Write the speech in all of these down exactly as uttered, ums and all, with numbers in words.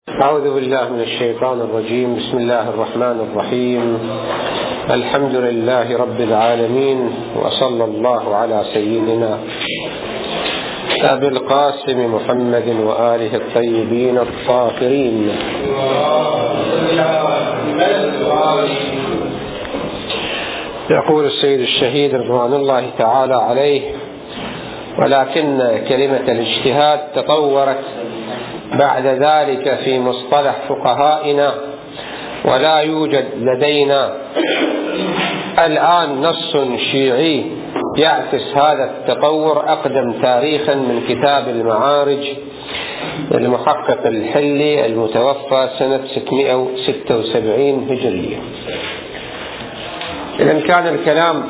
أعوذ بالله من الشيطان الرجيم. بسم الله الرحمن الرحيم. الحمد لله رب العالمين، وصلى الله على سيدنا أبي القاسم محمد وآله الطيبين الطاهرين. يقول السيد الشهيد رضوان الله تعالى عليه: ولكن كلمة الاجتهاد تطورت بعد ذلك في مصطلح فقهائنا، ولا يوجد لدينا الآن نص شيعي يعكس هذا التطور أقدم تاريخا من كتاب المعارج المحقق الحلي المتوفى سنة ستمائة وستة وسبعين هجرية. إذن كان الكلام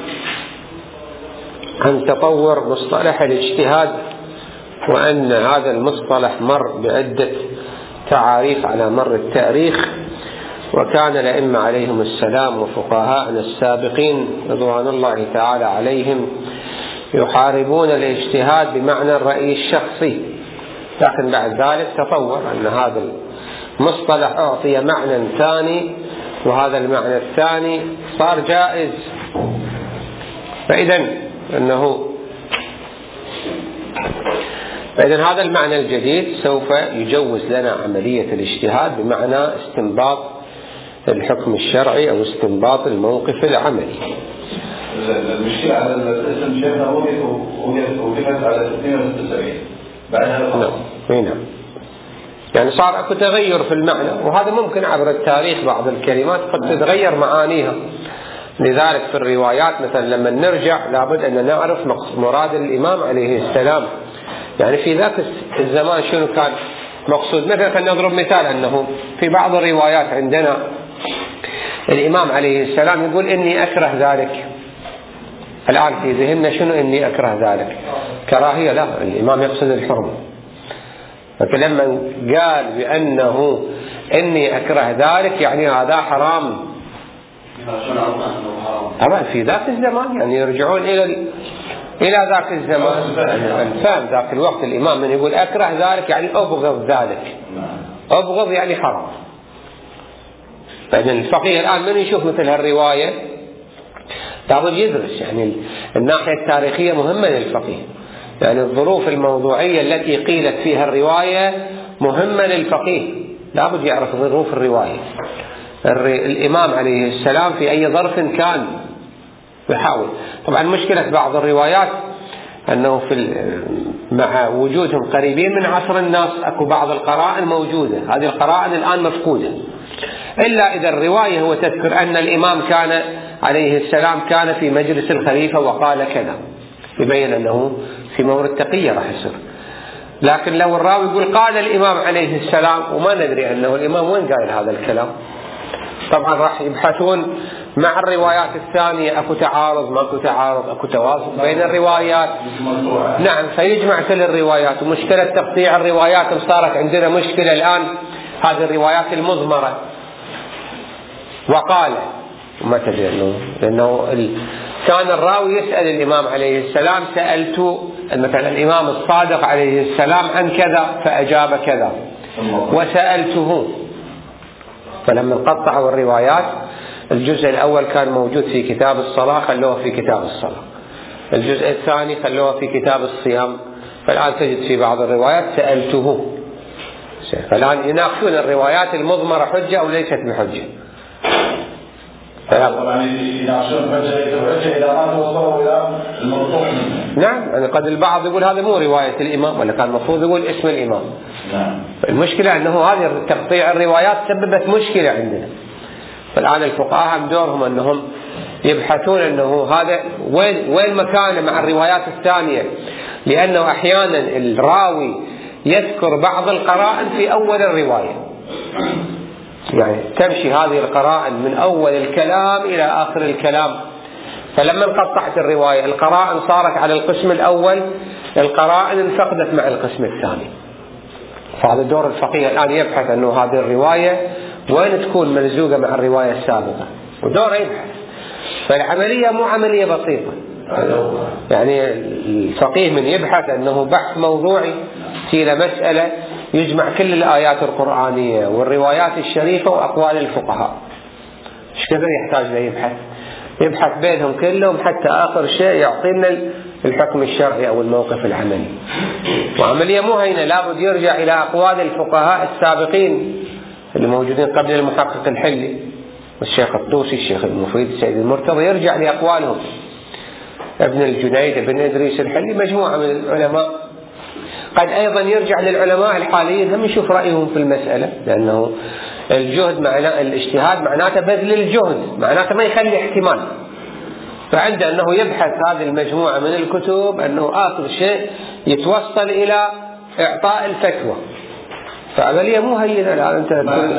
عن تطور مصطلح الاجتهاد، وأن هذا المصطلح مر بعدة تعاريف على مر التاريخ، وكان الأئمة عليهم السلام وفقهاءنا السابقين رضوان الله تعالى عليهم يحاربون الاجتهاد بمعنى الرأي الشخصي، لكن بعد ذلك تطور أن هذا المصطلح أعطي معنى ثاني، وهذا المعنى الثاني صار جائز. فإذا أنه فإذا هذا المعنى الجديد سوف يجوز لنا عملية الاجتهاد بمعنى استنباط الحكم الشرعي أو استنباط الموقف العملي. المشكلة على الاسم شيخنا وقفت على اثنين وستين بعدها نعم نعم يعني صار اكو تغير في المعنى، وهذا ممكن عبر التاريخ بعض الكلمات قد تتغير معانيها. لذلك في الروايات مثلا لما نرجع لابد أن نعرف مراد الإمام عليه السلام، يعني في ذاك الزمان شنو كان مقصود. مثلا خلينا نضرب مثال أنه في بعض الروايات عندنا الإمام عليه السلام يقول إني أكره ذلك. الآن في ذهننا شنو إني أكره ذلك؟ كراهية؟ لا، الإمام يقصد الحرمة. فلما قال بأنه إني أكره ذلك يعني هذا حرام أبدا في ذاك الزمان، يعني يرجعون إلى إلى ذاك الزمان الفهم ذاك الوقت. الإمام من يقول أكره ذلك يعني أبغض ذلك، أبغض يعني حرام. فإذا الفقيه الآن من يشوف مثل هالرواية لابد يدرس، يعني الناحية التاريخية مهمة للفقيه، يعني الظروف الموضوعية التي قيلت فيها الرواية مهمة للفقيه، لابد يعرف ظروف الرواية. الإمام عليه السلام في أي ظرف كان يحاول. طبعا مشكلة بعض الروايات أنه في مع وجودهم قريبين من عصر الناس أكو بعض القرائن موجودة، هذه القرائن الآن مفقودة، إلا إذا الرواية هو تذكر أن الإمام كان عليه السلام كان في مجلس الخليفة وقال كذا، يبين أنه في مورد تقية راح يصير. لكن لو الراوي يقول قال الإمام عليه السلام وما ندري أنه الإمام وين قال هذا الكلام، طبعا راح يبحثون مع الروايات الثانية أكو تعارض ماكو تعارض، أكو توافق بين الروايات. نعم، فيجمع كل الروايات. ومشكلة تقطيع الروايات صارت عندنا مشكلة الآن، هذه الروايات المضمرة وقال ما تدري أنه لأنه كان الراوي يسأل الإمام عليه السلام سألت مثلا الإمام الصادق عليه السلام عن كذا فأجاب كذا وسألته. فلما قطعوا الروايات الجزء الأول كان موجود في كتاب الصلاة خلوه في كتاب الصلاة، الجزء الثاني خلوه في كتاب الصيام، فالآن تجد في بعض الروايات سألته. فالآن يناقشون الروايات المضمرة حجة أو ليست بحجة. نعم، يعني قد البعض يقول هذا مو رواية الإمام، ولا كان المفروض يقول اسم الإمام. المشكلة أنه هذه تقطيع الروايات سببت مشكلة عندنا. فالآن الفقهاء هم دورهم أنهم يبحثون أنه هذا وين وين مكانه مع الروايات الثانية، لأنه أحيانا الراوي يذكر بعض القرائن في أول الرواية، يعني تمشي هذه القرائن من أول الكلام إلى آخر الكلام. فلما انقطعت الرواية القرائن صارت على القسم الأول، القرائن انفقدت مع القسم الثاني. فهذا دور الفقيه الآن يبحث أنه هذه الرواية وين تكون ملزوقة مع الرواية السابقة، ودور يبحث. فالعملية مو عملية بسيطة، يعني الفقيه من يبحث أنه بحث موضوعي في مسألة يجمع كل الآيات القرآنية والروايات الشريفة وأقوال الفقهاء. ايش كثر يحتاج له يبحث يبحث بينهم كلهم حتى آخر شيء يعطينا الحكم الشرعي أو الموقف العملي. وعملية مو هينة، لابد يرجع إلى أقوال الفقهاء السابقين اللي موجودين قبل المحقق الحلي والشيخ الطوسي، الشيخ المفيد، السيد المرتضى، يرجع لأقوالهم، ابن الجنيد، ابن إدريس الحلي، مجموعة من العلماء. قد أيضا يرجع للعلماء الحاليين هم يشوف رأيهم في المسألة، لأنه الجهد معناه الاجتهاد معناته بذل الجهد، معناته ما يخلي احتمال. فعنده أنه يبحث هذه المجموعة من الكتب أنه آخر شيء يتوصل إلى إعطاء الفتوى. فعملية مو هينة الآن. أنت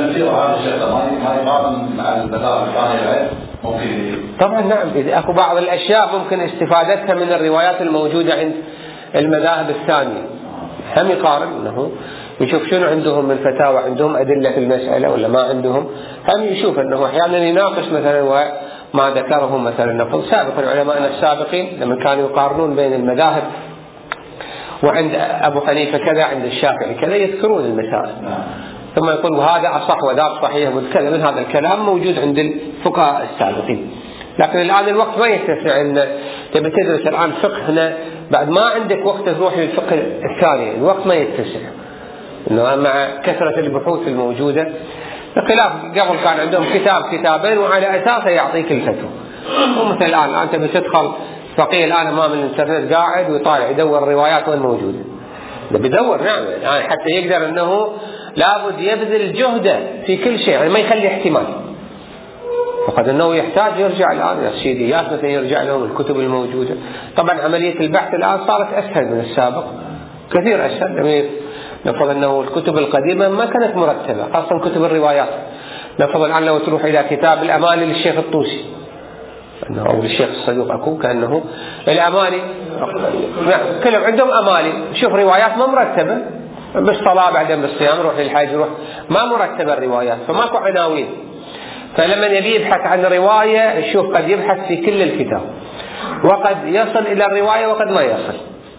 طبعا نعم، إذا أكو بعض الأشياء ممكن استفادتها من الروايات الموجودة عند المذاهب الثانية، هم يقارن أنه يشوف شنو عندهم من فتاوى، عندهم أدلة في المسألة ولا ما عندهم. هم يشوف أنه أحيانا يناقش مثلا وما ذكره مثلا نقول سابقا علماءنا السابقين لما كانوا يقارنون بين المذاهب، وعند أبو حنيفة كذا، عند الشافعي كذا، يذكرون المسائل ثم يقول وهذا أصح وذاك صحيح والكلام من هذا الكلام موجود عند الفقهاء السابقين. لكن الآن الوقت ما يتسع أن تبي تدرس الآن فقه هنا بعد ما عندك وقت تروح للفقه الثاني، الوقت ما يتسع إنه مع كثرة البحوث الموجودة. بخلاف قبل كان عندهم كتاب كتابين وعلى أساسه يعطيك الفتوى. ومثل الآن الآن تبي تدخل فقيه الآن أمام الإنترنت قاعد ويطالع يدور الروايات وين موجودة، ده بيدور نعم الآن حتى يقدر أنه لابد يبذل جهده في كل شيء، يعني ما يخلي احتمال. فقد أنه يحتاج يرجع الآن السيديات مثلا يرجع لهم الكتب الموجودة. طبعا عملية البحث الآن صارت أسهل من السابق كثير أسهل. لما نفرض أنه الكتب القديمة ما كانت مرتبة، خاصة كتب الروايات. نفرض الآن لو تروح إلى كتاب الأمالي للشيخ الطوسي أو للشيخ الصدوق أكو كأنه الأمالي كلهم عندهم أمالي، شوف روايات ما مرتبة، بالصلاة بعدين بالصيام روح للحج روح، ما مرتبة الروايات، فماكو عناوين. فلما يبي يبحث عن رواية شوف قد يبحث في كل الكتاب وقد يصل إلى الرواية وقد ما يصل،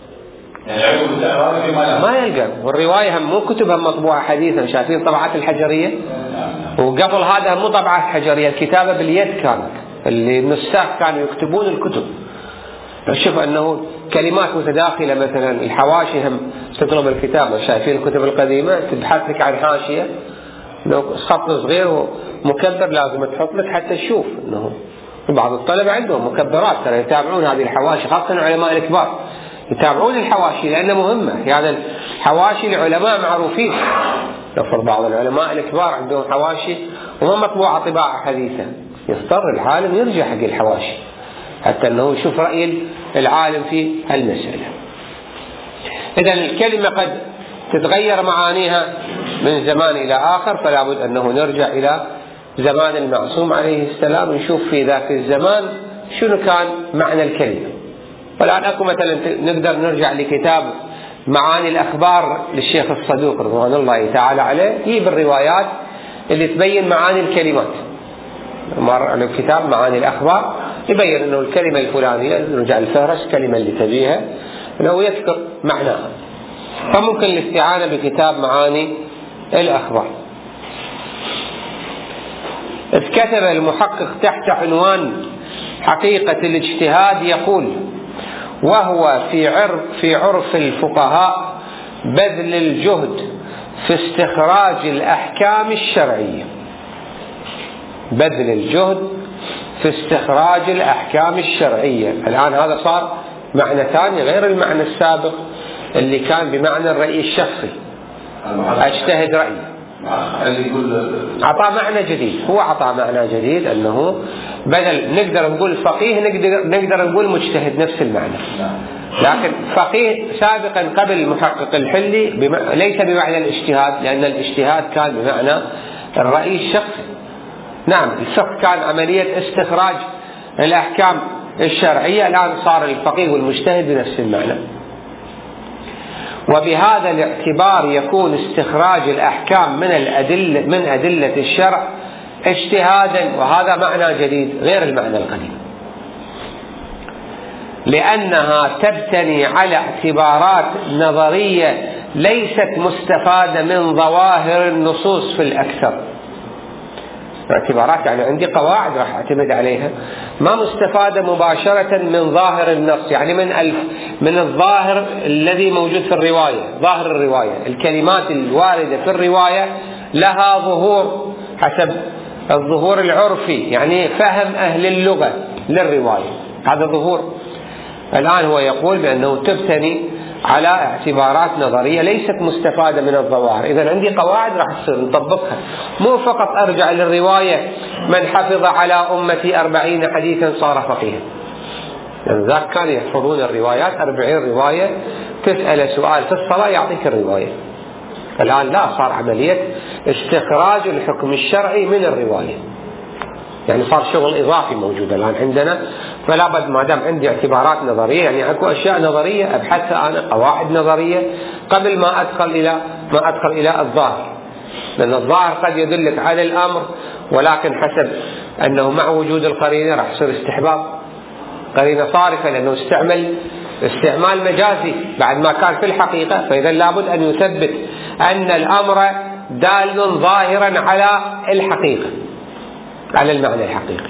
ما يلقى. والرواية هم مو كتبها مطبوعة حديثا، شايفين طبعات الحجرية، وقبل هذا مو طبعات حجرية، الكتابة باليد كانت، اللي النساخ كانوا يكتبون الكتب. شوف أنه كلمات متداخلة، مثلا الحواشي هم تطلب الكتابة، شايفين الكتب القديمة تبحث لك عن حاشية لو خط صغير ومكبر لازم تحط لك حتى تشوف أنه بعض الطلبة عندهم مكبرات ترى يتابعون هذه الحواشي، خاصة العلماء الكبار يتابعون الحواشي لأنها مهمة. يعني حواشي لعلماء معروفين، يفرض بعض العلماء الكبار عندهم حواشي وما مطبوعة طباعة حديثة، يضطر العالم يرجع حق الحواشي حتى أنه يشوف رأي العالم في المسألة. إذا الكلمة قد تتغير معانيها من زمان إلى آخر، فلا بد أنه نرجع إلى زمان المعصوم عليه السلام نشوف في ذاك الزمان شنو كان معنى الكلمة. والآن أكو مثلا نقدر نرجع لكتاب معاني الأخبار للشيخ الصدوق رضوان الله تعالى عليه، يجيب الروايات اللي تبين معاني الكلمات. مر على كتاب معاني الأخبار يبين أنه الكلمة الفلانية، نرجع الفهرس كلمة اللي تبيها أنه يذكر معناها. فممكن الاستعانة بكتاب معاني الأخبار. إذ كتب المحقق تحت عنوان حقيقة الاجتهاد يقول: وهو في عرف في عرف الفقهاء بذل الجهد في استخراج الأحكام الشرعية. بذل الجهد في استخراج الأحكام الشرعية. الآن هذا صار معنى ثاني غير المعنى السابق اللي كان بمعنى الرأي الشخصي، أجتهد رأيي. عطى معنى جديد، هو عطى معنى جديد أنه بدل نقدر نقول فقيه نقدر, نقدر نقول مجتهد، نفس المعنى. لكن فقيه سابقا قبل المحقق الحلي بم... ليس بمعنى الاجتهاد، لأن الاجتهاد كان بمعنى الرأي الشخصي. نعم الفقه كان عملية استخراج الأحكام الشرعية، الآن صار الفقيه والمجتهد بنفس المعنى. وبهذا الاعتبار يكون استخراج الأحكام من الأدلة من أدلة الشرع اجتهادا، وهذا معنى جديد غير المعنى القديم، لأنها تبتني على اعتبارات نظرية ليست مستفادة من ظواهر النصوص في الأكثر. اعتبارات يعني عندي قواعد راح أعتمد عليها، ما مستفادة مباشرة من ظاهر النص، يعني من الف من الظاهر الذي موجود في الرواية. ظاهر الرواية الكلمات الواردة في الرواية لها ظهور حسب الظهور العرفي، يعني فهم أهل اللغة للرواية، هذا ظهور. الآن هو يقول بأنه تبتني على اعتبارات نظرية ليست مستفادة من الظواهر. إذا عندي قواعد راح تصير نطبقها، مو فقط أرجع للرواية من حفظ على أمتي أربعين حديثا صار فقيها. يعني ذاك كانوا يحفظون الروايات أربعين رواية، تسأل سؤال في الصلاة يعطيك الرواية. الآن لا، صار عملية استخراج الحكم الشرعي من الرواية، يعني صار شغل إضافي موجود الآن عندنا. فلا بد ما دام عندي اعتبارات نظرية، يعني أكو أشياء نظرية أبحثها أنا، قواعد نظرية، قبل ما أدخل إلى ما أدخل إلى الظاهر، لأن الظاهر قد يدلك على الأمر، ولكن حسب أنه مع وجود القرينة راح يصير استحباب، قرينة صارفة، لأنه استعمل استعمال مجازي بعد ما كان في الحقيقة. فإذا لابد أن يثبت أن الأمر دال ظاهرا على الحقيقة، على المعنى الحقيقي.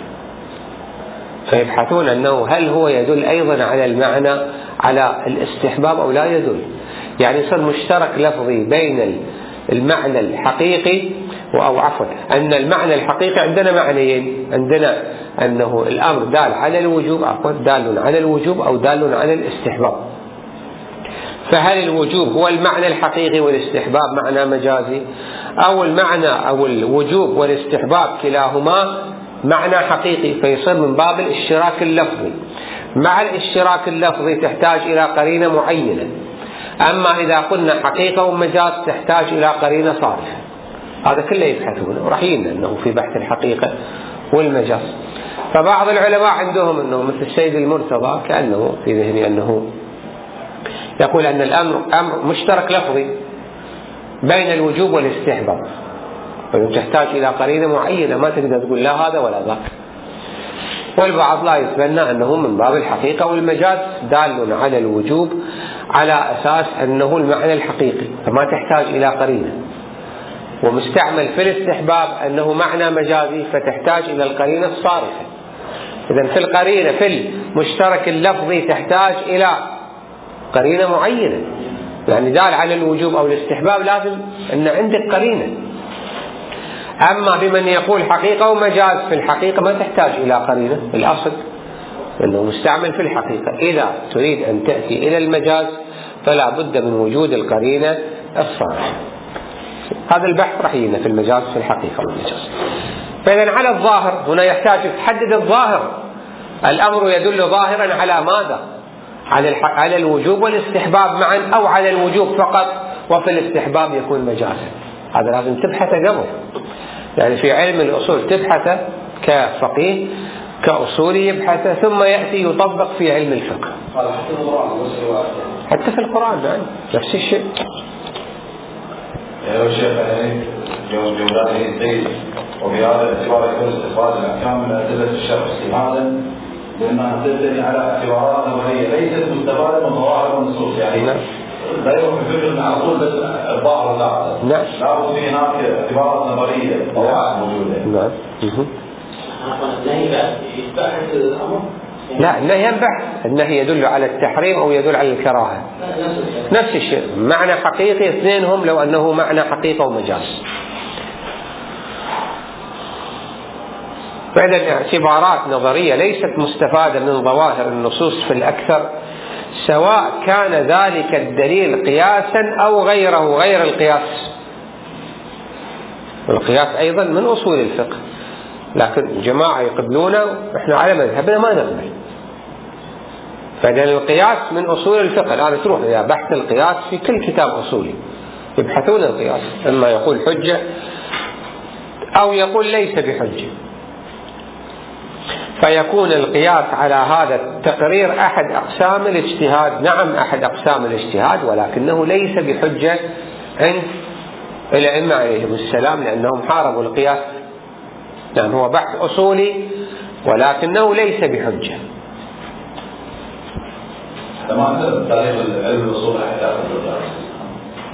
فيبحثون أنه هل هو يدل أيضا على المعنى على الاستحباب أو لا يدل، يعني يصير مشترك لفظي بين المعنى الحقيقي أو عفوا أن المعنى الحقيقي عندنا معنيين، عندنا أنه الأمر دال على الوجوب، عفوا دال على الوجوب أو دال على الاستحباب. فهل الوجوب هو المعنى الحقيقي والاستحباب معنى مجازي، أو المعنى أو الوجوب والاستحباب كلاهما معنى حقيقي؟ فيصير من باب الاشتراك اللفظي. مع الاشتراك اللفظي تحتاج إلى قرينة معينة، أما إذا قلنا حقيقة ومجاز تحتاج إلى قرينة صارفة. هذا كله يبحثونه، راح يلنا أنه في بحث الحقيقة والمجاز. فبعض العلماء عندهم أنه مثل السيد المرتضى كأنه في ذهني أنه يقول أن الأمر أمر مشترك لفظي بين الوجوب والاستحباب، فتحتاج إلى قرينة معينة، ما تقدر تقول لا هذا ولا ذاك. والبعض لا يتبنى أنه من باب الحقيقة والمجاز دال على الوجوب على أساس أنه المعنى الحقيقي، فما تحتاج إلى قرينة. ومستعمل في الاستحباب أنه معنى مجازي، فتحتاج إلى القرينة الصارفة. إذن في القرينة في المشترك اللفظي تحتاج إلى قرينة معينة، يعني دال على الوجوب أو الاستحباب لازم أن عندك قرينة. أما بمن يقول حقيقة ومجاز، في الحقيقة ما تحتاج إلى قرينة الأصل، لأنه مستعمل في الحقيقة. إذا تريد أن تأتي إلى المجاز فلا بد من وجود القرينة الصارفة. هذا البحث راح يجينا في المجاز في الحقيقة والمجاز. فإذا على الظاهر هنا يحتاج تحدد الظاهر، الأمر يدل ظاهرا على ماذا؟ على على الوجوب والاستحباب معا، أو على الوجوب فقط وفي الاستحباب يكون مجازا. هذا لازم تبحثه قبل، يعني في علم الأصول تبحثه كفقيه كأصولي يبحثه، ثم يأتي يطبق في علم الفقه. حتى في القرآن نعم نفس الشيء. يا شيخ جولاته الدين، وبهذا الاعتبار يكون استخراج الأحكام من أدلة الشرع اجتهادا، لأنها تبتني على اعتبارات نظرية ليست مستفادة من ظواهر النصوص، يعني نعم. لا يمكن فكر على طول بس الظاهر لا، نعم. لا في هناك اعتبارات نظرية قواعد موجودة. نعم. النهي يبحث الأمر؟ لا، النهي بحث، النهي يدل على التحريم أو يدل على الكراهة، نفس الشيء، معنى حقيقي اثنينهم لو أنه معنى حقيقة ومجاز. فإذا اعتبارات نظرية ليست مستفادة من ظواهر النصوص في الأكثر، سواء كان ذلك الدليل قياسا أو غيره، غير القياس. والقياس أيضا من أصول الفقه، لكن جماعة يقبلونه إحنا على مذهبنا ما نقبل. فإذا القياس من أصول الفقه. الآن تروح إلى بحث القياس في كل كتاب أصولي يبحثون القياس، إما يقول حجة أو يقول ليس بحجة، فيكون القياس على هذا التقرير أحد أقسام الاجتهاد. نعم أحد أقسام الاجتهاد، ولكنه ليس بحجة عند الأئمة عليهم السلام، لأنهم حاربوا القياس. نعم هو بحث أصولي ولكنه ليس بحجة.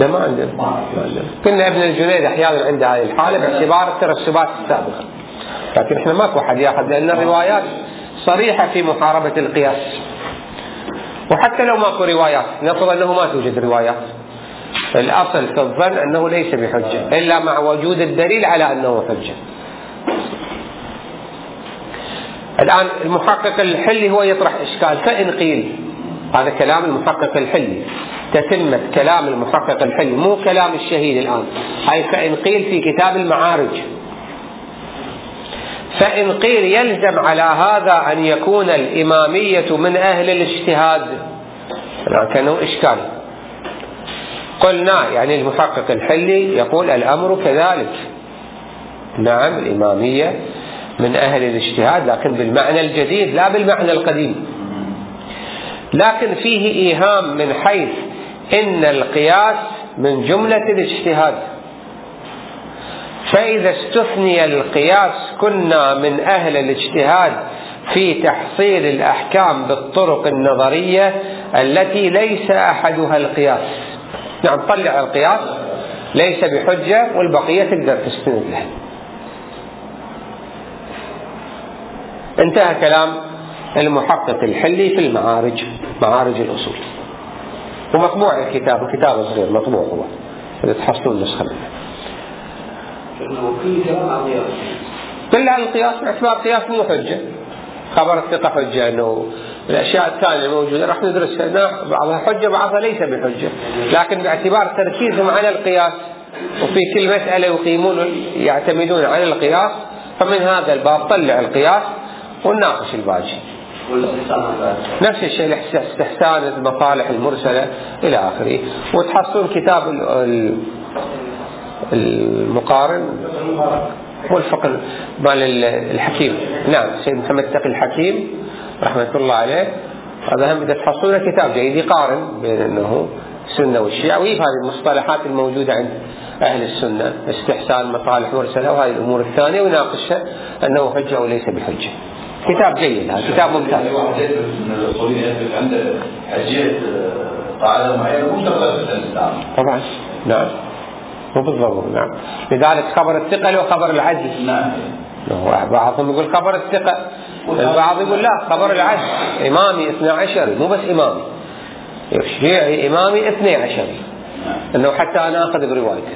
لا ما عندنا ما عندنا. كنا ابن الجنيد أحيانا عنده هذه الحالة باعتبار الترسبات السابقة، لكن احنا ماكو أحد يأخذ، لأن الروايات صريحة في محاربة القياس. وحتى لو ماكو روايات نفرض أنه ما توجد روايات، الأصل في الظن أنه ليس بحجة إلا مع وجود الدليل على أنه حجة. الآن المحقق الحلي هو يطرح إشكال، فإن قيل، هذا كلام المحقق الحلي، تتمة كلام المحقق الحلي مو كلام الشهيد الآن، هاي فإن قيل في كتاب المعارج. فإن قيل يلزم على هذا أن يكون الإمامية من أهل الاجتهاد، كانه إشكال. قلنا يعني المحقق الحلي يقول الأمر كذلك، نعم الإمامية من أهل الاجتهاد لكن بالمعنى الجديد لا بالمعنى القديم، لكن فيه إيهام من حيث إن القياس من جملة الاجتهاد، فإذا استثني القياس كنا من أهل الاجتهاد في تحصيل الأحكام بالطرق النظرية التي ليس أحدها القياس. نعم طلع القياس ليس بحجة والبقية تقدر تستند له. انتهى كلام المحقق الحلي في المعارج، معارج الأصول، ومطبوع الكتاب، الكتاب صغير مطبوع هو إذا تحصلوا النسخة منه. كلها القياس باعتبار قياس مو حجة، خبر الثقة حجة، أنه الأشياء الثانية الموجودة راح ندرسها بعضها حجة بعضها ليس بحجة، لكن باعتبار تركيزهم على القياس وفي كل مسألة يقيمون يعتمدون على القياس، فمن هذا الباب طلع القياس ونناقش الباقي. نفس الشيء الاستحسان المصالح المرسلة إلى آخره. وتحصلون كتاب المقارن والفقه مال الحكيم، نعم سيد محمد تقي الحكيم رحمة الله عليه، هذا هم إذا تحصلون كتاب جيد يقارن بين أنه السنة والشيعة ويجيب هذه المصطلحات الموجودة عند أهل السنة، استحسان مصالح مرسلة وهذه الأمور الثانية، ويناقشها أنه حجة أو ليس بحجة. كتاب جيد، هذا كتاب ممتاز. من الأصوليين يثبت عنده حجية قاعدة معينة مو شرط الإسلام. طبعا نعم مو بالضرورة، نعم. لذلك خبر الثقة له خبر العدل. نعم. بعضهم يقول خبر الثقة، البعض يقول لا خبر العدل، إمامي اثنى عشري مو بس إمامي، الشيعي إمامي اثنى عشري، أنه حتى أنا أخذ بروايته.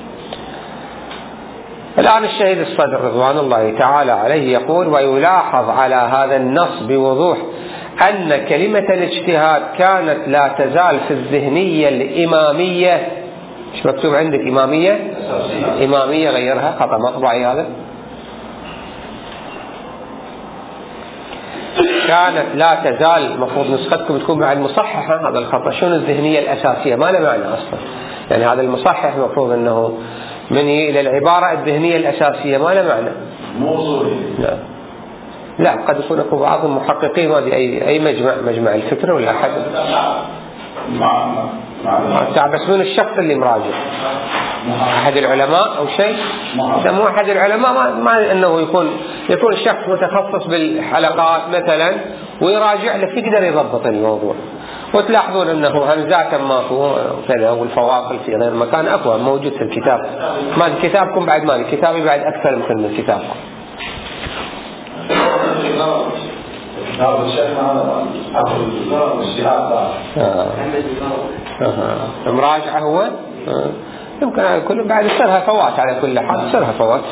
الآن الشهيد الصدر رضوان الله تعالى عليه يقول: ويلاحظ على هذا النص بوضوح أن كلمة الاجتهاد كانت لا تزال في الذهنية الإمامية. ايش مكتوب عندك؟ إمامية؟ إمامية غيرها، خطأ مطبعي هذا. كانت لا تزال، المفروض نسختكم تكون بعد مصححة، هذا الخطأ. شنو الذهنية الأساسية؟ ما له معنى أصلا، يعني هذا المصحح المفروض أنه مني إلى العبارة الذهنية الأساسية، ما له معنى. موصولي. لا لا، قد يكون أكو بعض المحققين ما أي أي مجمع مجمع الفكرة ولا أحد مع بس من الشخص اللي مراجع أحد العلماء أو شيء. إذا مو أحد العلماء ما, ما أنه يكون يكون الشخص متخصص بالحلقات مثلا ويراجع لك يقدر يضبط الموضوع. وتلاحظون أنه همزات ماكو كذا والفواصل في غير مكان أقوى موجود في الكتاب. ما كتابكم بعد ما كتابي بعد أكثر من كتابكم. كتاب الشيخ هذا أخذ الشهادة مراجعة هو آه. يمكن على كل بعد يصيرها فوات، على كل حال يصيرها فوات.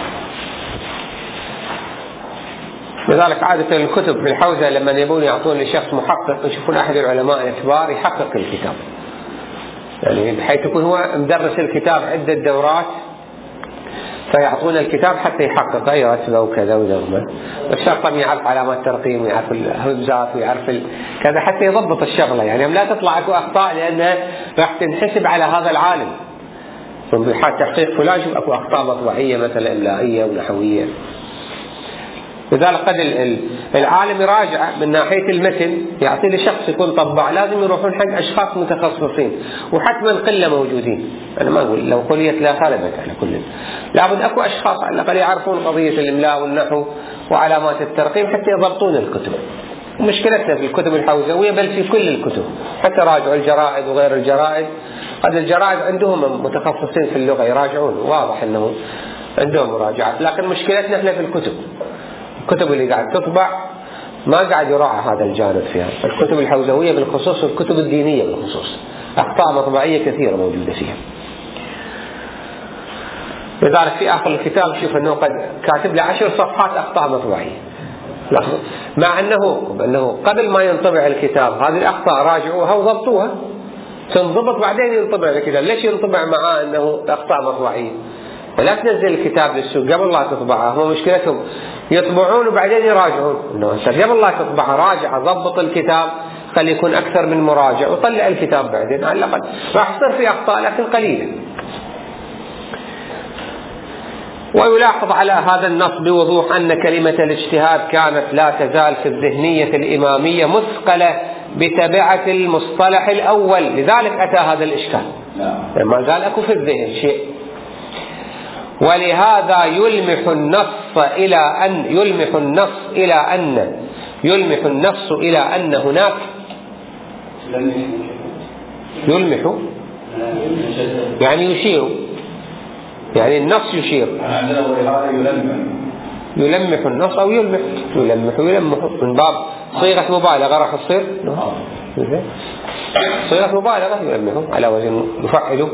لذلك عادة الكتب في الحوزة لما يبون يعطون لشخص محقق يشوفون أحد العلماء الكبار يحقق الكتاب، يعني بحيث يكون هو مدرس الكتاب عدة دورات فيعطون الكتاب حتى يحقق أي رتبة وكذا وذا، الشرط يعرف علامات ترقيم ويعرف الهمزات ويعرف كذا حتى يضبط الشغلة، يعني لا تطلع اكو أخطاء لأنها راح تنحسب على هذا العالم. بحال تحقيق فلان شوف اكو أخطاء مطبوعية مثلا إملائية ونحوية. لذلك قد العالم يراجع من ناحية المتن يعطي لشخص يكون طباع، لازم يروحون حق أشخاص متخصصين وحتما قلة موجودين. أنا ما أقول لو قليت لا خالبت على كل، لابد أكو أشخاص على الأقل يعرفون قضية الإملاء والنحو وعلامات الترقيم حتى يضبطون الكتب. ومشكلتنا في الكتب الحوزوية بل في كل الكتب، حتى راجعوا الجرائد وغير الجرائد، قد الجرائد عندهم متخصصين في اللغة يراجعون، واضح أنه عندهم مراجعات، لكن مشكلتنا احنا في الكتب، الكتب اللي قاعد تطبع ما قاعد يراعى هذا الجانب فيها، الكتب الحوزوية بالخصوص والكتب الدينية بالخصوص أخطاء مطبعية كثيرة موجودة فيها. لذلك في آخر الكتاب شوف أنه قد كاتب له عشر صفحات أخطاء مطبعية، مع أنه أنه قبل ما ينطبع الكتاب هذه الأخطاء راجعوها وضبطوها، تنضبط بعدين ينطبع الكتاب. ليش ينطبع معاه أنه أخطاء مطبعية؟ ولا تنزل الكتاب للسوق قبل لا تطبعه، هم مشكلتهم يطبعون وبعدين يراجعون، انه قبل لا تطبعه راجع ضبط الكتاب خلي يكون اكثر من مراجع وطلع الكتاب بعدين، على الاقل راح يصير في اخطاء لكن قليله. ويلاحظ على هذا النص بوضوح ان كلمه الاجتهاد كانت لا تزال في الذهنيه الاماميه مثقله بتبعه المصطلح الاول، لذلك اتى هذا الاشكال لما قال اكو في الذهن شيء. ولهذا يلمح النص إلى أن يلمح النص إلى أن يلمح النص إلى أن هناك يلمح يعني يشير، يعني النص يشير، يلمح النص أو يلمح يلمح يلمح من باب صيغة مبالغة راح تصير صيغة مبالغة يلمح على وزن يفعل.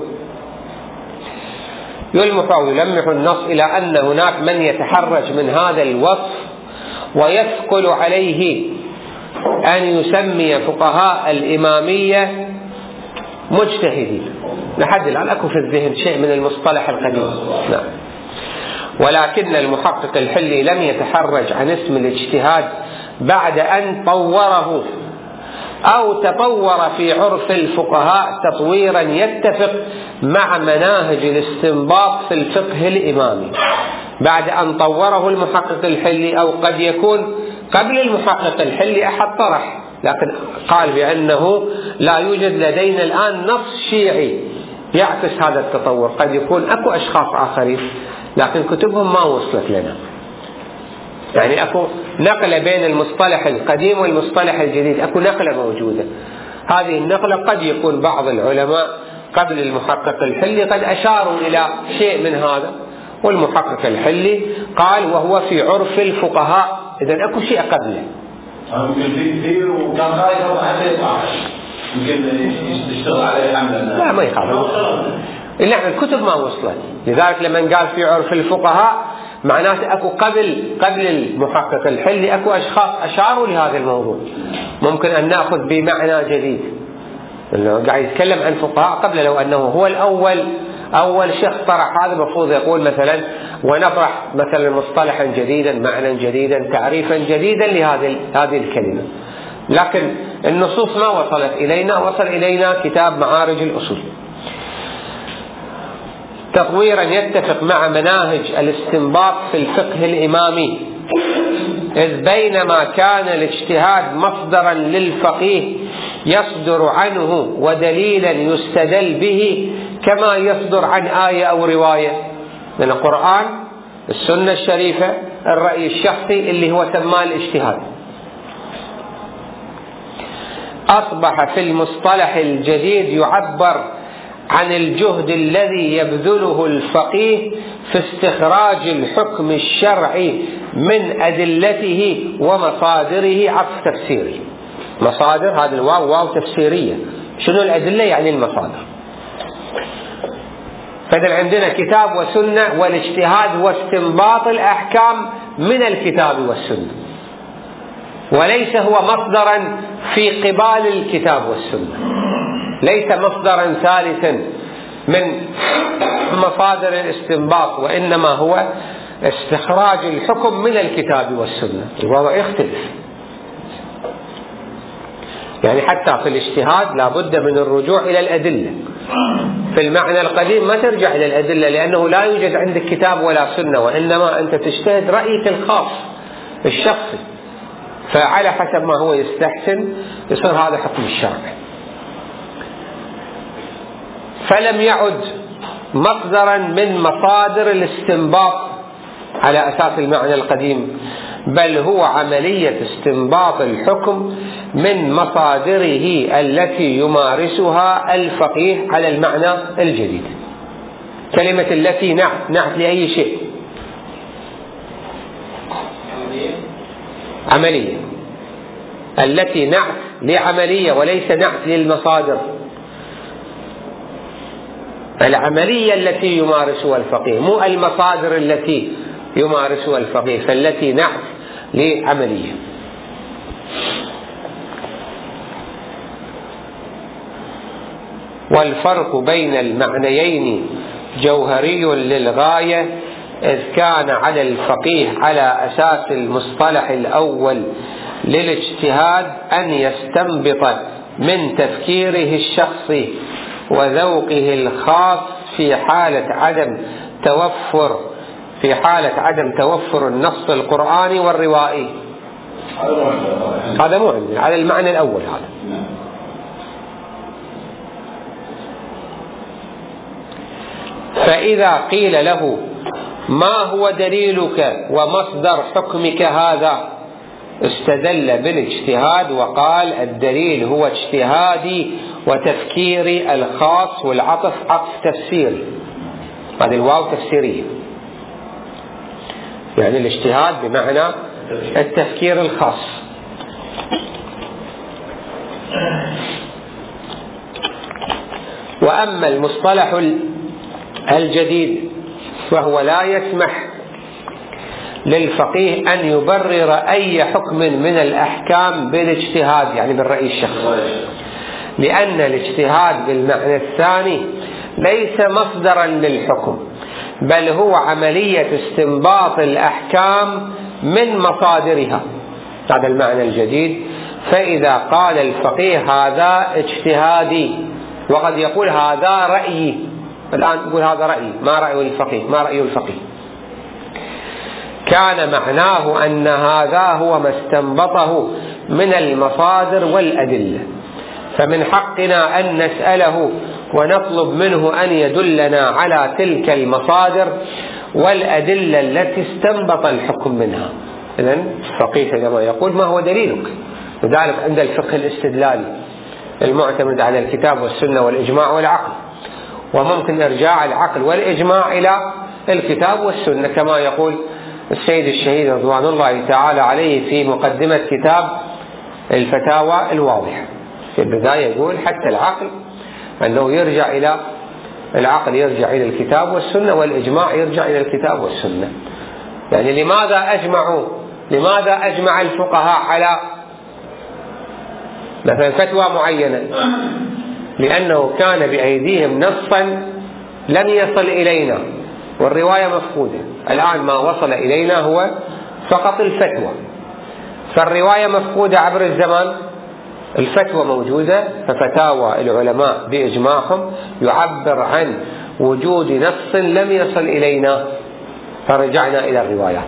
يلمح أو يلمح النص إلى أن هناك من يتحرج من هذا الوصف ويثقل عليه أن يسمي فقهاء الإمامية مجتهدين. لحد الآن أكو في الذهن شيء من المصطلح القديم، نعم. ولكن المحقق الحلي لم يتحرج عن اسم الاجتهاد بعد أن طوره أو تطور في عرف الفقهاء تطويرا يتفق مع مناهج الاستنباط في الفقه الإمامي، بعد أن طوره المحقق الحلي، أو قد يكون قبل المحقق الحلي أحد طرح لكن قال بأنه لا يوجد لدينا الآن نص شيعي يعكس هذا التطور. قد يكون أكو أشخاص آخرين لكن كتبهم ما وصلت لنا، يعني أكو نقلة بين المصطلح القديم والمصطلح الجديد، أكو نقلة موجودة. هذه النقلة قد يكون بعض العلماء قبل المحقق الحلي قد أشاروا إلى شيء من هذا، والمحقق الحلي قال وهو في عرف الفقهاء، إذن أكو شيء قبله. ممكن في كثير وكان خايف حتى يطلع يمكن يشتغل عليه حملة. لا ما يخاف، إلا الكتب ما وصلت، لذلك لما قال في عرف الفقهاء معناته أكو قبل قبل المحقق الحلي أكو أشخاص أشاروا لهذا الموضوع. ممكن أن نأخذ بمعنى جديد إنه قاعد يتكلم عن فقهاء قبل، لو أنه هو الأول أول شخص طرح هذا المفروض يقول مثلا ونطرح مثلا مصطلحا جديدا معنى جديدا تعريفا جديدا لهذه هذه الكلمة، لكن النصوص ما وصلت إلينا، وصل إلينا كتاب معارج الأصول تطويرا يتفق مع مناهج الاستنباط في الفقه الإمامي، إذ بينما كان الاجتهاد مصدرا للفقيه يصدر عنه ودليلا يستدل به كما يصدر عن آية أو رواية من القرآن، السنة الشريفة، الرأي الشخصي اللي هو سماه الاجتهاد، أصبح في المصطلح الجديد يعبر عن الجهد الذي يبذله الفقيه في استخراج الحكم الشرعي من أدلته ومصادره عكس تفسيره. مصادر هذا الواو واو تفسيرية، شنو الأدلة يعني المصادر. فإذا عندنا كتاب وسنة، والاجتهاد هو استنباط الأحكام من الكتاب والسنة، وليس هو مصدرا في قبال الكتاب والسنة، ليس مصدرا ثالثا من مصادر الاستنباط، وإنما هو استخراج الحكم من الكتاب والسنة. الوضع يختلف، يعني حتى في الاجتهاد لا بد من الرجوع إلى الأدلة. في المعنى القديم ما ترجع إلى الأدلة لأنه لا يوجد عندك كتاب ولا سنة، وإنما أنت تجتهد رأيك الخاص الشخصي، فعلى حسب ما هو يستحسن يصير هذا حكم الشرع. فلم يعد مصدرا من مصادر الاستنباط على أساس المعنى القديم بل هو عملية استنباط الحكم من مصادره التي يمارسها الفقيه على المعنى الجديد. كلمة التي نعت نعت لأي شيء؟ عملية. التي نعت لعملية وليس نعت للمصادر. العملية التي يمارسها الفقيه، مو المصادر التي يمارسها الفقيه، فالتي نعت لعملية. والفرق بين المعنيين جوهري للغاية، إذ كان على الفقيه على أساس المصطلح الأول للاجتهاد أن يستنبط من تفكيره الشخصي وذوقه الخاص في حالة عدم توفر في حالة عدم توفر النص القرآني والروائي. هذا مو عندنا على المعنى الأول. هذا فإذا قيل له ما هو دليلك ومصدر حكمك هذا، استدل بالاجتهاد وقال الدليل هو اجتهادي وتفكيري الخاص، والعطف عطف تفسيري. هذه الواو تفسيرية، يعني الاجتهاد بمعنى التفكير الخاص. وأما المصطلح الجديد فهو لا يسمح للفقيه أن يبرر أي حكم من الأحكام بالاجتهاد، يعني بالرأي الشخصي، لأن الاجتهاد بالمعنى الثاني ليس مصدرا للحكم، بل هو عملية استنباط الأحكام من مصادرها. هذا المعنى الجديد. فإذا قال الفقيه هذا اجتهادي، وقد يقول هذا رأيي، الآن يقول هذا رأيي، ما رأي الفقيه، ما رأي الفقيه، كان معناه أن هذا هو ما استنبطه من المصادر والأدلة، فمن حقنا أن نسأله ونطلب منه أن يدلنا على تلك المصادر والأدلة التي استنبط الحكم منها. إذن الفقيه عندما يقول ما هو دليلك، وذلك عند الفقه الاستدلالي المعتمد على الكتاب والسنة والإجماع والعقل، وممكن إرجاع العقل والإجماع إلى الكتاب والسنة، كما يقول السيد الشهيد رضوان الله تعالى عليه في مقدمة كتاب الفتاوى الواضحة. في البداية يقول حتى العقل أنه يرجع إلى العقل يرجع إلى الكتاب والسنة، والإجماع يرجع إلى الكتاب والسنة. يعني لماذا أجمعوا لماذا أجمع الفقهاء على مثلا فتوى معينة؟ لأنه كان بأيديهم نصا لم يصل إلينا والرواية مفقودة. الآن ما وصل إلينا هو فقط الفتوى، فالرواية مفقودة عبر الزمان، الفتوى موجودة، ففتاوى العلماء بإجماعهم يعبر عن وجود نص لم يصل إلينا، فرجعنا إلى الروايات.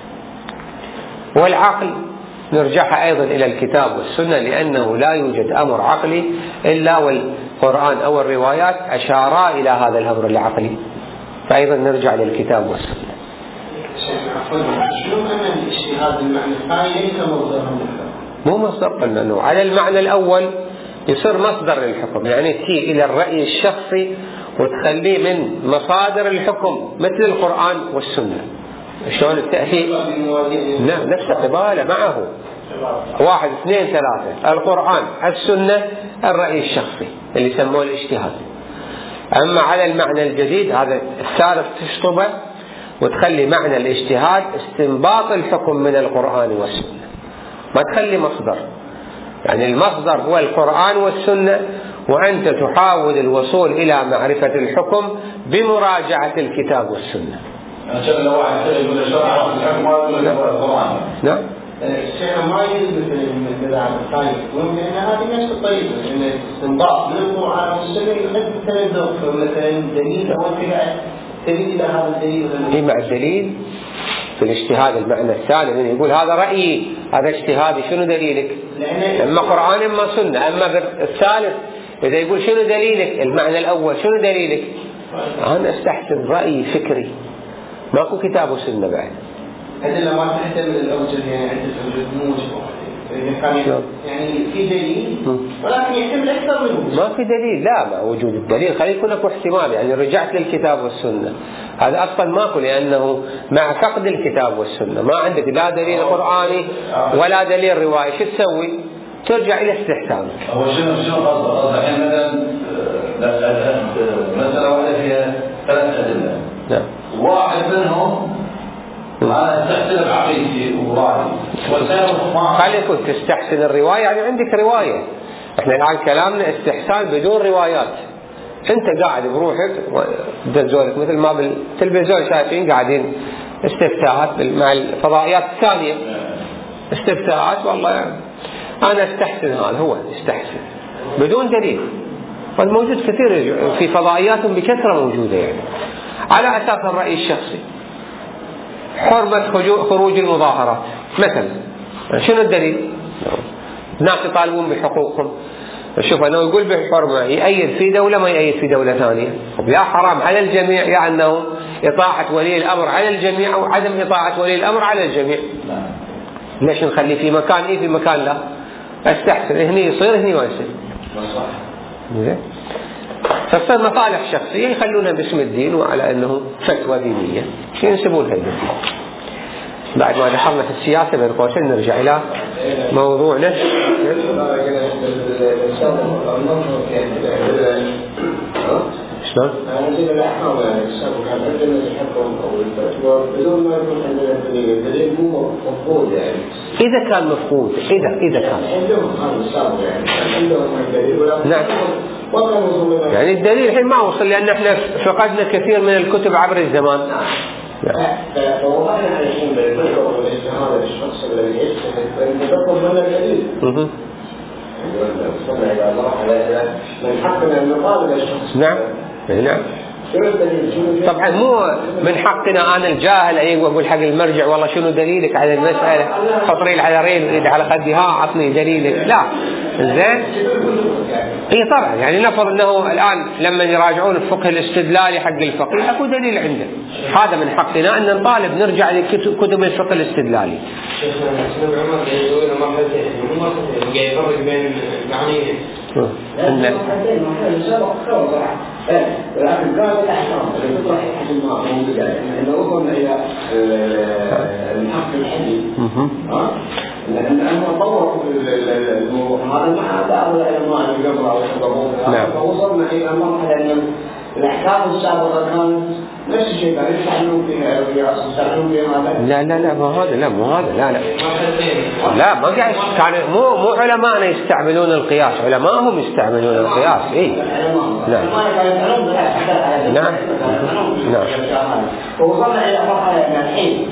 والعقل نرجعها أيضا إلى الكتاب والسنة، لأنه لا يوجد أمر عقلي إلا والقرآن أو الروايات أشارا إلى هذا الأمر العقلي، فأيضا نرجع للكتاب والسنة. شنو معنى الاجتهاد بالمعنى الثاني ليس مصدر؟ مو مصدر، قلنا أنه على المعنى الأول يصير مصدر للحكم، يعني تي إلى الرأي الشخصي وتخليه من مصادر الحكم مثل القرآن والسنة. شلون التأثير؟ نعم، نفس قبالة معه، واحد اثنين ثلاثة، القرآن السنة الرأي الشخصي اللي يسموه الاجتهاد. أما على المعنى الجديد هذا الثالث تشطبه وتخلي معنى الاجتهاد استنباط الحكم من القرآن والسنة، ما تخلي مصدر. يعني المصدر هو القرآن والسنة، وأنت تحاول الوصول إلى معرفة الحكم بمراجعة الكتاب والسنة. نعم. الشيء ما يجوز مثل المذاهب الثانية، ممكن أن هذه نفس الطريقة، أن الاستنباط من القرآن والسنة يخد التنزل، مثلا دليل أو اتباع دليل إلى هذا الدليل. إيه مع الدليل في الاجتهاد المعنى الثاني، من يقول هذا رأيي هذا اجتهادي، شنو دليلك؟ إما قرآن إما سنة. أما الثالث إذا يقول شنو دليلك، المعنى الأول شنو دليلك؟ أنا أستحسن رأيي فكري، ماكو كتاب وسنة بعد. أدلة ما تحتمل الأوجه يعني عدة أوجه مو وجه إذا كان يعني في دليل ولكن يحتمل أكثر من وجه. ما في دليل، لا ما وجود الدليل خلي يكون اكو احتمال، يعني رجعت للكتاب والسنة هذا أصلا ماكو، لأنه مع فقد الكتاب والسنة ما عندك لا دليل قرآني ولا دليل رواية، شو تسوي؟ ترجع إلى استحسانك. هو شنو شنو قصده؟ قصده الحين مثلا مسألة واحدة فيها ثلاث أدلة. نعم. واحد منهم أنا استحسن بعقيدتي ورايي. خلي يكون تستحسن الرواية، يعني عندك رواية. احنا الآن كلامنا استحسان بدون روايات. أنت قاعد بروحك دزولك مثل ما بالتلفزيون شايفين قاعدين استفتاءات مع الفضائيات الثانية، استفتاءات والله يعني أنا استحسن هذا، هو استحسن بدون دليل، والموجود كثير في فضائيات بكثرة موجودة يعني على أساس الرأي الشخصي. حرمة خروج المظاهرات مثلا، شنو الدليل؟ ناس يطالبون بحقوقهم، شوف أنه يقول بالحرمة يأيد في دولة ما يأيد في دولة ثانية، يا حرام على الجميع يا أنه إطاعة ولي الأمر على الجميع أو عدم إطاعة ولي الأمر على الجميع. ليش نخلي في مكان إيه في مكان لا؟ استحسن هني يصير هني ما يصير. فصار مصالح شخصية يخلونها باسم الدين وعلى أنه فتوى دينية، شو ينسبون هذا. بعد ما دخلنا في السياسة بين قوسين نرجع إلى موضوعنا. شلون؟ إذا كان مفقود، إذا إذا كان نعم، يعني الدليل الحين ما وصل لأن احنا فقدنا كثير من الكتب عبر الزمان. فوضعنا الحين بالفكرة والاجتهاد الشخص الذي يجتهد فنتذكر من الدليل. من حقنا أن نقابل الشخص. نعم نعم. طبعا مو من حقنا أنا الجاهل أي أقول حق المرجع والله شنو دليلك على المسألة، حطري على ريل وإيد على خدي ها عطني دليلك، لا زين. اي طبعا يعني نفرض انه الان لما يراجعون الفقه الاستدلالي حق الفقيه اكو دليل عنده، هذا من حقنا ان نطالب نرجع لكتب الفقه الاستدلالي. يفرق بين المعنيين. لكن قال الأحكام اللي تطرح حسب ما موجودة إنه وصلنا إلى الحق الحديث. ها؟ لأنه طوروا الموضوع هذا مع بعض العلماء اللي قبل أو قبل فوصلنا إلى مرحلة أن الأحكام السابقة كانت نفس الشيء كانوا يستعملون فيها القياس يستعملون فيها هذا. لا لا لا مو هذا، لا مو هذا، لا لا لا ما قاعد كان مو مو علماءنا يستعملون القياس، علماءهم يستعملون القياس. إيه نعم نعم نعم. ووصلنا إلى مرحلة الحين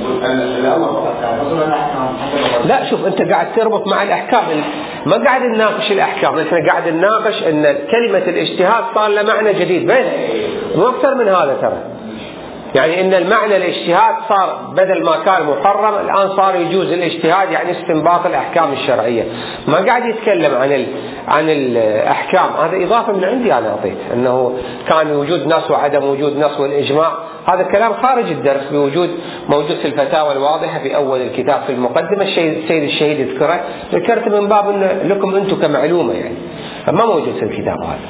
لا شوف أنت قاعد تربط مع الأحكام، ما قاعد نناقش الأحكام، نحن قاعد نناقش أن كلمة الاجتهاد صار له معنى جديد بس مو أكثر من هذا ترى. يعني إن المعنى الاجتهاد صار بدل ما كان محرم الآن صار يجوز الاجتهاد، يعني استنباط الأحكام الشرعية. ما قاعد يتكلم عن ال عن الأحكام، هذا إضافة من عندي أنا أعطيت أنه كان وجود نص وعدم وجود نص والإجماع، هذا كلام خارج الدرس بوجود موجود في الفتاوى الواضحة في أول الكتاب في المقدمة السيد الشهيد يذكره، ذكرت من باب أن لكم أنتم كمعلومة يعني، ما موجود في الكتاب هذا.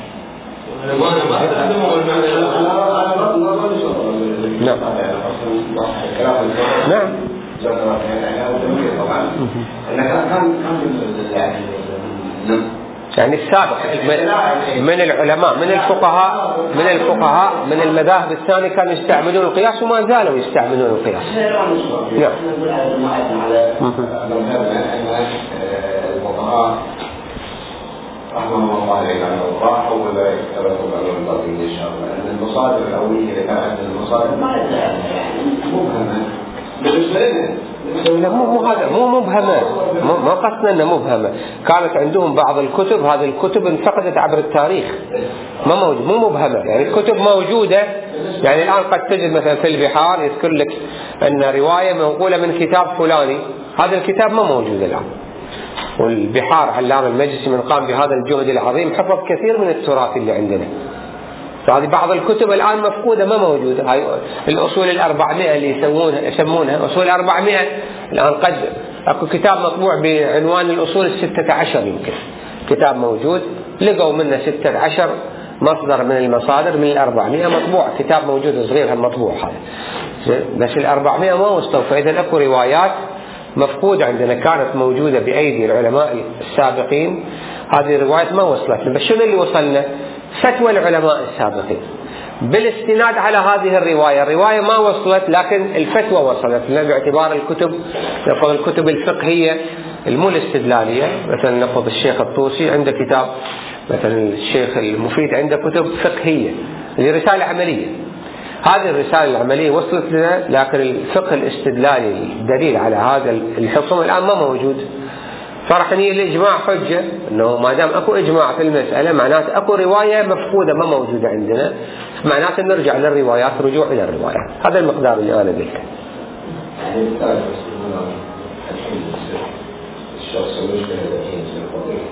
نعم نعم. يعني السابق من العلماء من الفقهاء من الفقهاء من المذاهب الثانية كانوا يستعملون القياس وما زالوا يستعملون القياس. نعم. رحمه الله عليه راحوا ولا يكتبوا بعلوم الباطنية إن شاء الله، لأن المصادر الأولية اللي كانت عندنا المصادر ما مبهمة بالنسبة لنا. لا مو مو هذا مو مبهمة، ما قصدنا أنها مبهمة، كانت عندهم بعض الكتب، هذه الكتب انفقدت عبر التاريخ ما موجود، مو مبهمة يعني الكتب موجودة. يعني الآن قد تجد مثلا في البحار يذكر لك أن رواية منقولة من كتاب فلاني، هذا الكتاب ما موجود الآن. والبحار علام المجلسي من قام بهذا الجهد العظيم حفظ كثير من التراث اللي عندنا، هذه بعض الكتب الآن مفقودة ما موجودة. هاي الأصول الأربعمائة اللي يسمونها يسمونها أصول أربعمائة الآن قد أكو كتاب مطبوع بعنوان الأصول الستة عشر، يمكن كتاب موجود لقوا منه ستة عشر مصدر من المصادر من الأربعمائة مطبوع، كتاب موجود صغير هالمطبوع هذا، بس الأربعمائة ما وصلوا. فإذا أكو روايات مفقودة عندنا كانت موجودة بأيدي العلماء السابقين، هذه الروايات ما وصلت. بس شنو اللي وصلنا؟ فتوى العلماء السابقين بالاستناد على هذه الرواية. الرواية ما وصلت لكن الفتوى وصلت لنا باعتبار الكتب، نفض الكتب الفقهية المو الاستدلالية، مثلا نفض الشيخ الطوسي عنده كتاب، مثلا الشيخ المفيد عنده كتب فقهية اللي رسالة عملية. هذه الرسالة العملية وصلت لنا، لكن الفقه الاستدلالي الدليل على هذا الحكم الآن ما موجود. فرح نيجي الإجماع حجة، أنه ما دام أكو إجماع في المسألة معناته أكو رواية مفقودة ما موجودة عندنا، معناته نرجع للروايات، رجوع إلى الروايات. هذا المقدار اللي أنا قلته. يعني الشخص المجتهد الحين في القضية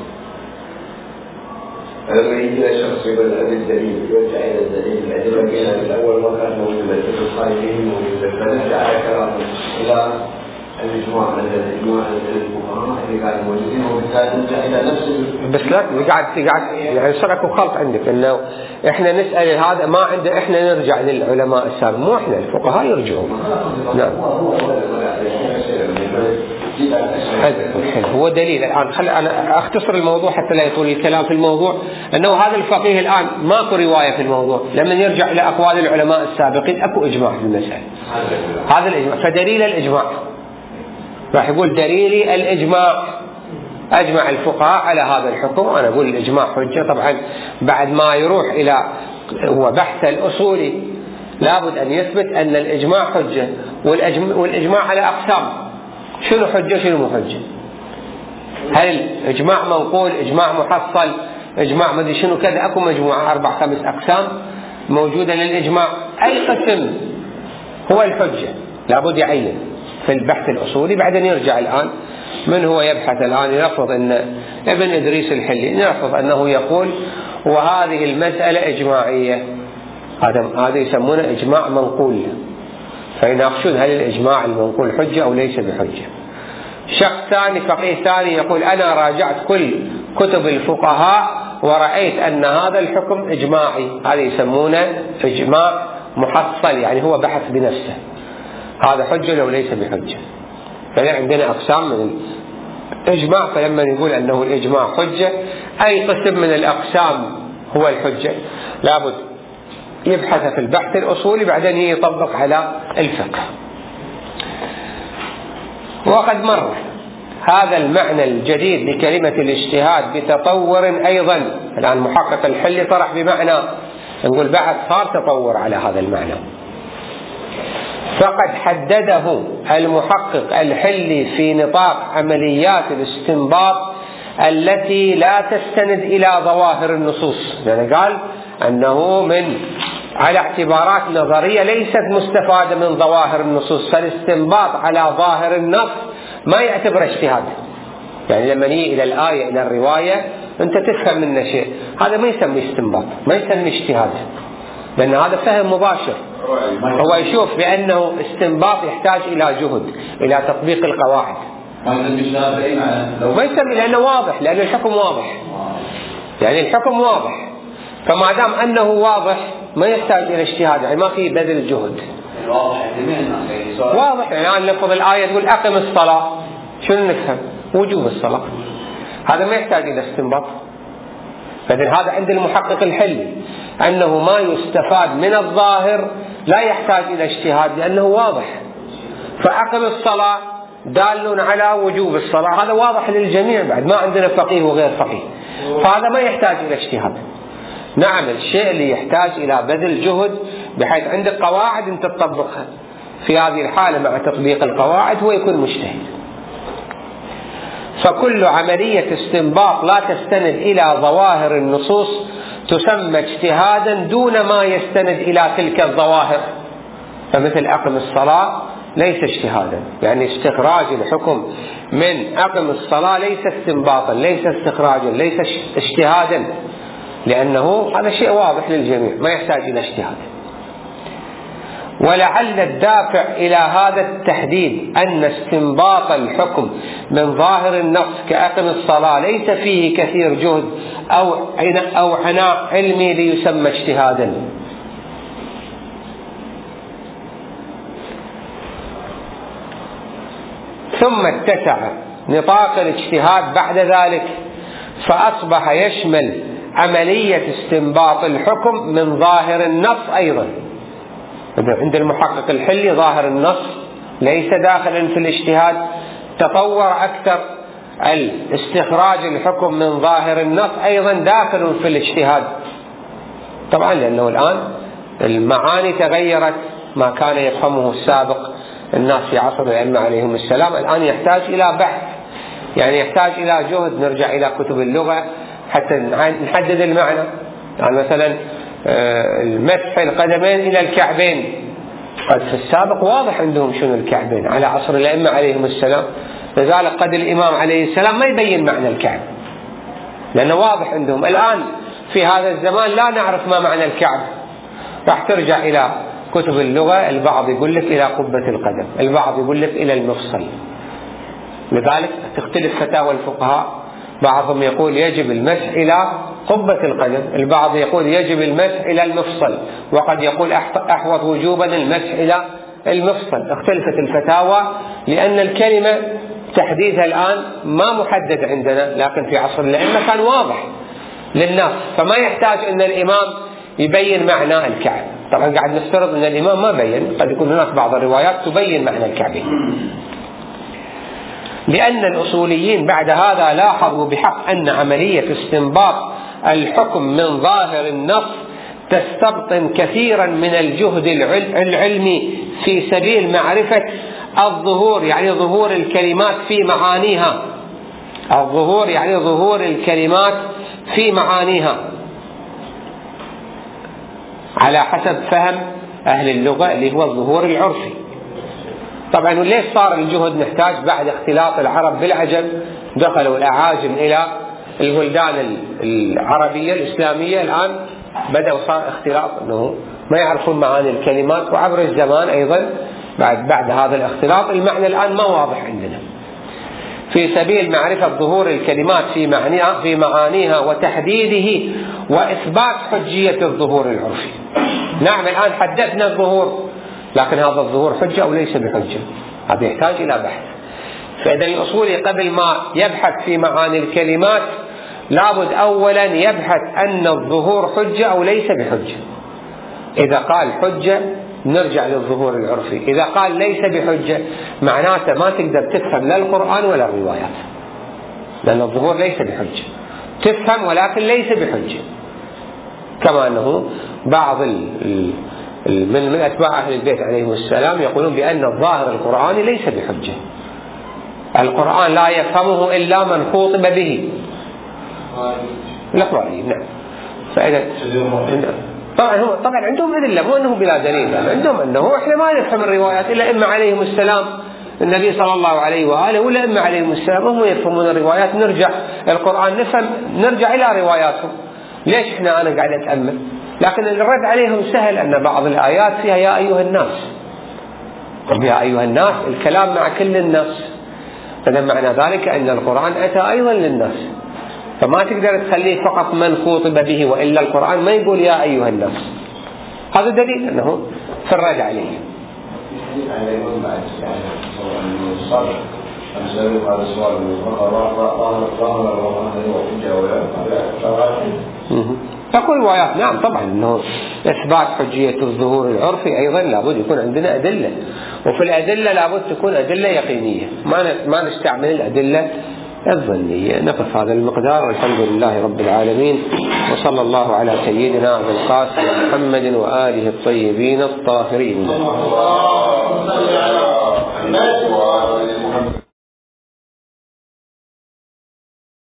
لما يجي شخص يقول هذا الدليل يرجع إلى الدليل، الأدلة كانت الأول ما كانت موجودة في الصحيحين موجودة، فنرجع على كلام إلى الإجماع من الإجماع الفقهاء اللي كانوا موجودين، وبالتالي نرجع إلى نفس بس لا قاعد قاعد يعني صار خلط عندك انه احنا نسال هذا ما عنده، احنا نرجع للعلماء السابقين، مو احنا الفقهاء يرجعون. نعم هو دليل. الآن خل أنا أختصر الموضوع حتى لا يطول الكلام في الموضوع، أنه هذا الفقيه الآن ماكو رواية في الموضوع، لما يرجع إلى أقوال العلماء السابقين أكو إجماع في المسألة. هذا الإجماع، فدليل الإجماع راح يقول دليلي الإجماع، أجمع الفقهاء على هذا الحكم. أنا أقول الإجماع حجة. طبعا بعد ما يروح إلى هو بحث الأصولي لابد أن يثبت أن الإجماع حجة، والإجماع على أقسام، شنو حجة شنو مو حجة؟ هل إجماع منقول، إجماع محصل، إجماع مدري شنو كذا، أكو مجموعة أربع خمس أقسام موجودة للإجماع. أي قسم هو الحجة لابد يعين في البحث الأصولي. بعدين يرجع الآن من هو يبحث الآن يرفض أن ابن إدريس الحلي يرفض أنه يقول وهذه المسألة إجماعية، هذا هذا يسمونه إجماع منقول، فيناقشون هل الإجماع المنقول حجة أو ليس بحجة. شخص ثاني فقيه ثاني يقول أنا راجعت كل كتب الفقهاء ورأيت أن هذا الحكم إجماعي، هذا يسمونه إجماع محصل، يعني هو بحث بنفسه، هذا حجة لو ليس بحجة. فعندنا أقسام من الإجماع، فلما نقول أنه الإجماع حجة أي قسم من الأقسام هو الحجة لابد يبحث في البحث الأصولي، بعدين يطبق على الفقه. وقد مر هذا المعنى الجديد لكلمة الاجتهاد بتطور أيضا. الآن محقق الحلي طرح بمعنى، نقول بعد صار تطور على هذا المعنى، فقد حدده المحقق الحلي في نطاق عمليات الاستنباط التي لا تستند إلى ظواهر النصوص. يعني قال أنه من على اعتبارات نظرية ليست مستفادة من ظواهر النصوص، فالاستنباط على ظاهر النص ما يعتبر اجتهاد. يعني لما نيجي إلى الآية إلى الرواية أنت تفهم منه شيء، هذا ما يسمي استنباط، ما يسمي اجتهاد، لأن هذا فهم مباشر. هو يشوف بأنه استنباط يحتاج إلى جهد، إلى تطبيق القواعد، ما يسمي لأنه واضح، لأن الحكم واضح، يعني الحكم واضح، فما دام أنه واضح ما يحتاج إلى اجتهاد، يعني ما في بذل جهد. واضح. يعني نفض الآية تقول أقم الصلاة، شنو نفهم؟ وجوب الصلاة، هذا ما يحتاج إلى استنباط. فإذن هذا عند المحقق الحلي أنه ما يستفاد من الظاهر لا يحتاج إلى اجتهاد لأنه واضح. فأقم الصلاة دال على وجوب الصلاة، هذا واضح للجميع، بعد ما عندنا فقيه وغير فقيه، فهذا ما يحتاج إلى اجتهاد. نعم الشيء اللي يحتاج إلى بذل جهد بحيث عندك قواعد أنت تطبقها، في هذه الحالة مع تطبيق القواعد هو يكون مجتهد. فكل عملية استنباط لا تستند إلى ظواهر النصوص تسمى اجتهادا دون ما يستند إلى تلك الظواهر. فمثل أقم الصلاة ليس اجتهادا، يعني استخراج الحكم من أقم الصلاة ليس استنباطا، ليس استخراجا، ليس اجتهادا، لأنه هذا شيء واضح للجميع ما يحتاج إلى اجتهاد. ولعل الدافع إلى هذا التحديد أن استنباط الحكم من ظاهر النص كأقم الصلاة ليس فيه كثير جهد أو أو عناء علمي ليسمى اجتهادا. ثم اتسع نطاق الاجتهاد بعد ذلك فأصبح يشمل عملية استنباط الحكم من ظاهر النص أيضا. عند المحقق الحلي ظاهر النص ليس داخلا في الاجتهاد، تطور أكثر الاستخراج الحكم من ظاهر النص أيضا داخل في الاجتهاد، طبعا لأنه الآن المعاني تغيرت، ما كان يفهمه السابق الناس في عصر الأئمة عليهم السلام الآن يحتاج إلى بحث، يعني يحتاج إلى جهد، نرجع إلى كتب اللغة حتى نحدد المعنى. يعني مثلا المسح القدمين إلى الكعبين، قد في السابق واضح عندهم شنو الكعبين على عصر الأئمة عليهم السلام، لذلك قد الإمام عليه السلام ما يبين معنى الكعب لأنه واضح عندهم. الآن في هذا الزمان لا نعرف ما معنى الكعب، راح ترجع إلى كتب اللغة، البعض يقول لك إلى قبة القدم، البعض يقول لك إلى المفصل، لذلك تختلف فتاوى الفقهاء، بعضهم يقول يجب المسح إلى قبة القدم، البعض يقول يجب المسح إلى المفصل، وقد يقول أحوط وجوبا المسح إلى المفصل. اختلفت الفتاوى لأن الكلمة تحديدها الآن ما محدد عندنا، لكن في عصر الأئمة كان واضح للناس، فما يحتاج أن الإمام يبين معنى الكعب. طبعا قاعد نفترض أن الإمام ما بين، قد يكون هناك بعض الروايات تبين معنى الكعبين. لأن الأصوليين بعد هذا لاحظوا بحق أن عملية استنباط الحكم من ظاهر النص تستبطن كثيرا من الجهد العلمي في سبيل معرفة الظهور، يعني ظهور الكلمات في معانيها، الظهور يعني ظهور الكلمات في معانيها على حسب فهم أهل اللغة اللي هو الظهور العرفي. طبعا ليش صار الجهد نحتاج بعد اختلاط العرب بالعجم، دخلوا الأعاجم إلى البلدان العربية الإسلامية، الآن بدأوا صار اختلاط أنه ما يعرفون معاني الكلمات، وعبر الزمان أيضا بعد بعد هذا الاختلاط المعنى الآن ما واضح عندنا. في سبيل معرفة ظهور الكلمات في معانيها في معانيها وتحديده وإثبات حجية الظهور العرفي. نعم الآن حددنا الظهور، لكن هذا الظهور حجة أو ليس بحجة، هذا يحتاج إلى بحث. فإذا الأصولي قبل ما يبحث في معاني الكلمات لابد أولا يبحث أن الظهور حجة أو ليس بحجة. إذا قال حجة نرجع للظهور العرفي، إذا قال ليس بحجة معناته ما تقدر تفهم لا القرآن ولا الروايات، لأن الظهور ليس بحجة، تفهم ولكن ليس بحجة. كما أنه بعض ال من من أتباع أهل البيت عليهم السلام يقولون بأن الظاهر القرآني ليس بحجة، القرآن لا يفهمه إلا من خوطب به. الإقرائي نعم. فإذا طبعا هو طبعا عندهم أدلة، مو أنه بلا دليل، عندهم أنه إحنا ما نفهم الروايات إلا إما عليهم السلام النبي صلى الله عليه وآله ولا إما عليهم السلام هم يفهمون الروايات، نرجع القرآن نفهم نرجع إلى رواياتهم. ليش إحنا أنا قاعد أتأمل؟ لكن الرد عليهم سهل، أن بعض الآيات فيها يا أيها الناس، يا أيها الناس الكلام مع كل الناس، فإذا معنى ذلك أن القرآن أتى أيضا للناس، فما تقدر تخليه فقط من خوطب به، وإلا القرآن ما يقول يا أيها الناس. هذا دليل أنه في الرد عليه. تقول روايات نعم طبعا أنه إثبات حجية الظهور العرفي أيضا لابد يكون عندنا أدلة، وفي الأدلة لابد تكون أدلة يقينية، ما ما نستعمل الأدلة الظنية. نقف هذا المقدار، والحمد لله رب العالمين، وصلى الله على سيدنا أبي القاسم محمد وآله الطيبين الطاهرين.